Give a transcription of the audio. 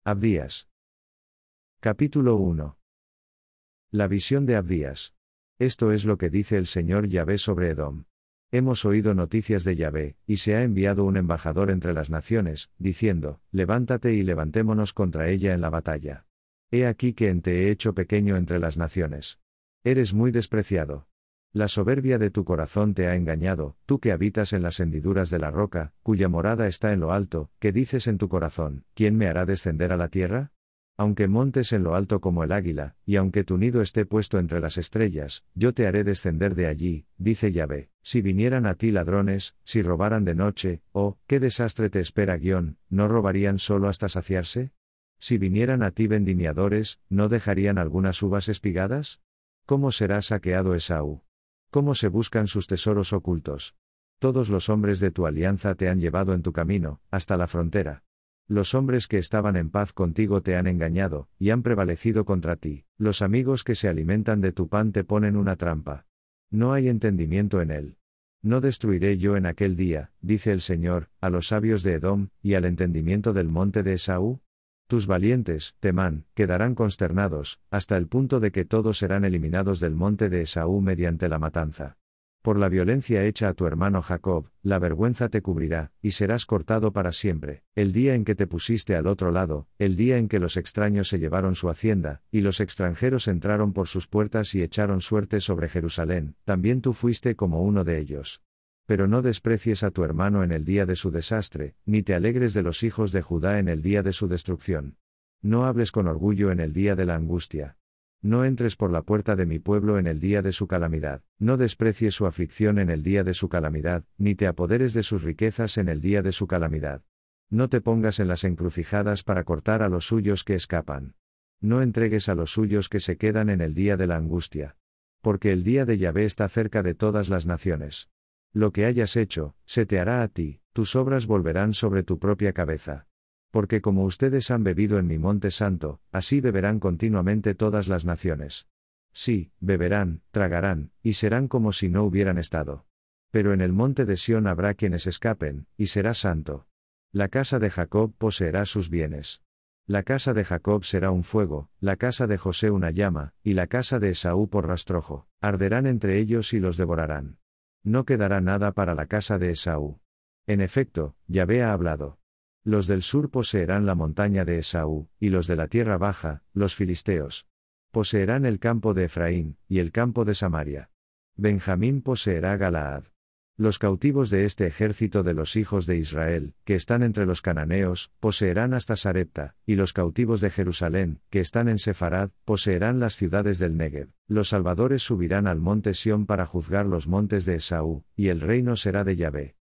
Abdías. Capítulo 1. La visión de Abdías. Esto es lo que dice el Señor Yahvé sobre Edom. Hemos oído noticias de Yahvé, y se ha enviado un embajador entre las naciones, diciendo, levántate y levantémonos contra ella en la batalla. He aquí que te he hecho pequeño entre las naciones. Eres muy despreciado. La soberbia de tu corazón te ha engañado, tú que habitas en las hendiduras de la roca, cuya morada está en lo alto, que dices en tu corazón, ¿quién me hará descender a la tierra? Aunque montes en lo alto como el águila, y aunque tu nido esté puesto entre las estrellas, yo te haré descender de allí, dice Yahvé. Si vinieran a ti ladrones, si robaran de noche, oh, qué desastre te espera ¿no robarían solo hasta saciarse? Si vinieran a ti vendimiadores, ¿no dejarían algunas uvas espigadas? ¿Cómo será saqueado Esaú? ¿Cómo se buscan sus tesoros ocultos? Todos los hombres de tu alianza te han llevado en tu camino, hasta la frontera. Los hombres que estaban en paz contigo te han engañado, y han prevalecido contra ti. Los amigos que se alimentan de tu pan te ponen una trampa. No hay entendimiento en él. No destruiré yo en aquel día, dice el Señor, a los sabios de Edom, y al entendimiento del monte de Esaú. Tus valientes, Temán, quedarán consternados, hasta el punto de que todos serán eliminados del monte de Esaú mediante la matanza. Por la violencia hecha a tu hermano Jacob, la vergüenza te cubrirá, y serás cortado para siempre. El día en que te pusiste al otro lado, el día en que los extraños se llevaron su hacienda, y los extranjeros entraron por sus puertas y echaron suerte sobre Jerusalén, también tú fuiste como uno de ellos. Pero no desprecies a tu hermano en el día de su desastre, ni te alegres de los hijos de Judá en el día de su destrucción. No hables con orgullo en el día de la angustia. No entres por la puerta de mi pueblo en el día de su calamidad, no desprecies su aflicción en el día de su calamidad, ni te apoderes de sus riquezas en el día de su calamidad. No te pongas en las encrucijadas para cortar a los suyos que escapan. No entregues a los suyos que se quedan en el día de la angustia. Porque el día de Yahvé está cerca de todas las naciones. Lo que hayas hecho, se te hará a ti, tus obras volverán sobre tu propia cabeza. Porque como ustedes han bebido en mi monte santo, así beberán continuamente todas las naciones. Sí, beberán, tragarán, y serán como si no hubieran estado. Pero en el monte de Sión habrá quienes escapen, y será santo. La casa de Jacob poseerá sus bienes. La casa de Jacob será un fuego, la casa de José una llama, y la casa de Esaú por rastrojo, arderán entre ellos y los devorarán. No quedará nada para la casa de Esaú. En efecto, Yahvé ha hablado. Los del sur poseerán la montaña de Esaú, y los de la tierra baja, los filisteos. Poseerán el campo de Efraín, y el campo de Samaria. Benjamín poseerá Galaad. Los cautivos de este ejército de los hijos de Israel, que están entre los cananeos, poseerán hasta Sarepta, y los cautivos de Jerusalén, que están en Sefarad, poseerán las ciudades del Negev. Los salvadores subirán al monte Sión para juzgar los montes de Esaú, y el reino será de Yahvé.